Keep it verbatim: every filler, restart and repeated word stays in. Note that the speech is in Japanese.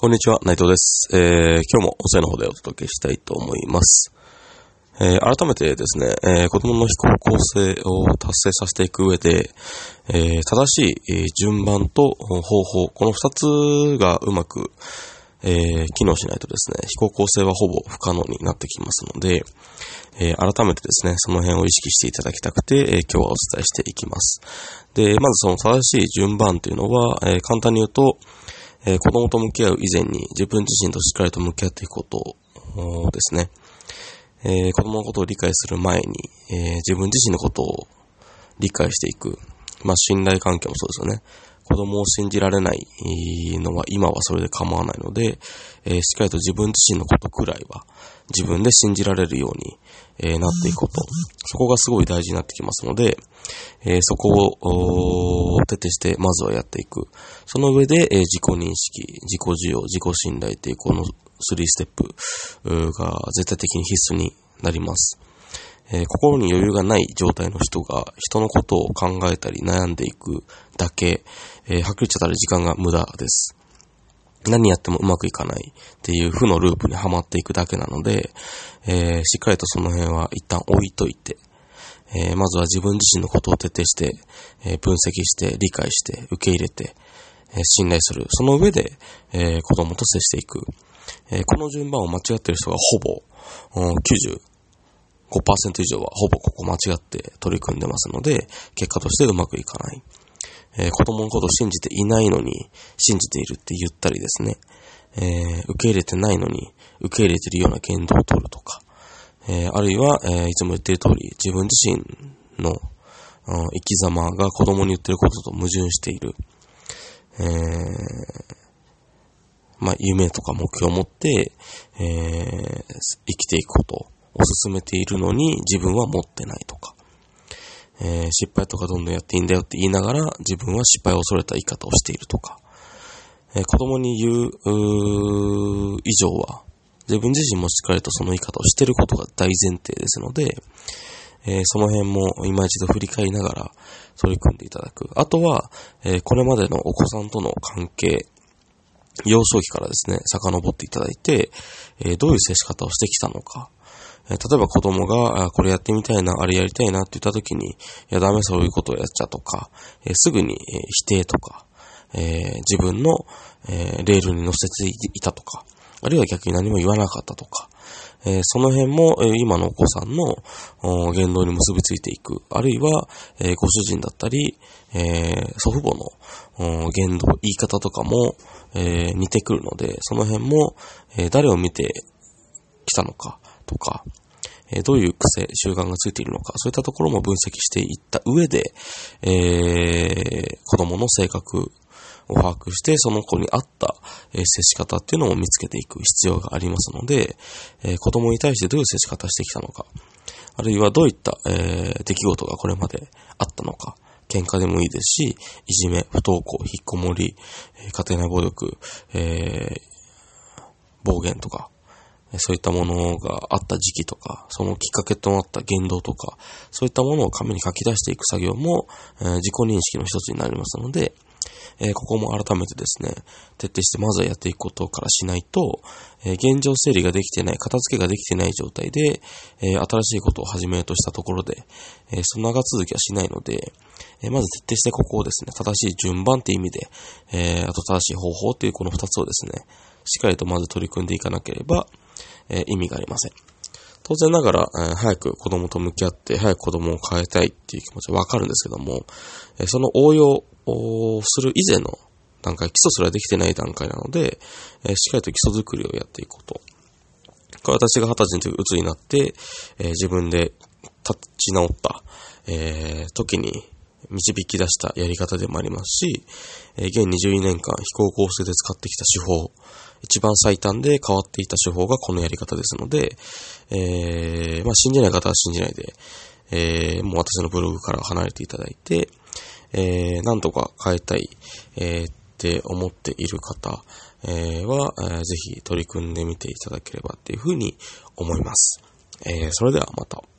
こんにちは、内藤です。えー、今日も音声の方でお届けしたいと思います。えー、改めてですね、えー、子供の非行構成を達成させていく上で、えー、正しい、えー、順番と方法、この二つがうまく、えー、機能しないとですね、非行構成はほぼ不可能になってきますので、えー、改めてですね、その辺を意識していただきたくて、えー、今日はお伝えしていきます。で、まずその正しい順番というのは、えー、簡単に言うと、えー、子供と向き合う以前に自分自身としっかりと向き合っていくことですね。えー、子供のことを理解する前に、えー、自分自身のことを理解していく。まあ、信頼関係もそうですよね。子供を信じられないのは今はそれで構わないので、えー、しっかりと自分自身のことくらいは自分で信じられるように、えー、なっていくこと。そこがすごい大事になってきますので、えー、そこを徹底してまずはやっていく。その上で、えー、自己認識、自己需要、自己信頼というこのスリーステップが絶対的に必須になります。えー、心に余裕がない状態の人が人のことを考えたり悩んでいくだけ、えー、はっきり言っちゃったら時間が無駄です。何やってもうまくいかないっていう負のループにはまっていくだけなので、えー、しっかりとその辺は一旦置いといて、えー、まずは自分自身のことを徹底して、えー、分析して理解して受け入れて、えー、信頼する。その上で、えー、子供と接していく。えー、この順番を間違っている人がほぼ、きゅうじゅうごパーセント 以上はほぼここ間違って取り組んでますので、結果としてうまくいかない。えー、子供のことを信じていないのに信じているって言ったりですね、えー、受け入れてないのに受け入れているような言動を取るとか、えー、あるいは、えー、いつも言っている通り自分自身の、うん、生き様が子供に言っていることと矛盾している、えー、まあ夢とか目標を持って、えー、生きていくことを進めているのに自分は持ってないとか、えー、失敗とかどんどんやっていいんだよって言いながら自分は失敗を恐れた言い方をしているとか、えー、子供に言う、うー以上は自分自身もしっかりとその言い方をしていることが大前提ですので、えー、その辺も今一度振り返りながら取り組んでいただく。あとは、えー、これまでのお子さんとの関係、幼少期からですね、遡っていただいて、えー、どういう接し方をしてきたのか。例えば子供がこれやってみたいな、あれやりたいなって言った時に、いやダメそういうことをやっちゃとか、えー、すぐに否定とか、えー、自分の、えー、レールに乗せていたとか、あるいは逆に何も言わなかったとか、えー、その辺も、えー、今のお子さんの言動に結びついていく、あるいは、えー、ご主人だったり、えー、祖父母の言動、言い方とかも、えー、似てくるので、その辺も、えー、誰を見てきたのかとか、えー、どういう癖、習慣がついているのか、そういったところも分析していった上で、えー、子供の性格を把握して、その子に合った、えー、接し方っていうのを見つけていく必要がありますので、えー、子供に対してどういう接し方してきたのか、あるいはどういった、えー、出来事がこれまであったのか、喧嘩でもいいですし、いじめ、不登校、引っこもり、家庭内暴力、えー、暴言とか、そういったものがあった時期とか、そのきっかけとなった言動とか、そういったものを紙に書き出していく作業も、えー、自己認識の一つになりますので、えー、ここも改めてですね、徹底してまずはやっていくことからしないと、えー、現状整理ができてない、片付けができてない状態で、えー、新しいことを始めようとしたところで、えー、その長続きはしないので、えー、まず徹底してここをですね、正しい順番って意味で、えー、あと正しい方法っていうこの二つをですね、しっかりとまず取り組んでいかなければ、えー、意味がありません。当然ながら、えー、早く子供と向き合って早く子供を変えたいっていう気持ちはわかるんですけども、えー、その応用をする以前の段階、基礎すらできてない段階なので、えー、しっかりと基礎作りをやっていくこと。これ私が二十歳の時鬱になって、えー、自分で立ち直った、えー、時に導き出したやり方でもありますし、えー、現にじゅうにねんかん非行構成で使ってきた手法、一番最短で変わっていた手法がこのやり方ですので、えー、まあ信じない方は信じないで、えー、もう私のブログから離れていただいて、えー、なんとか変えたい、えー、って思っている方、えー、は、えー、ぜひ取り組んでみていただければっていうふうに思います。えー、それではまた。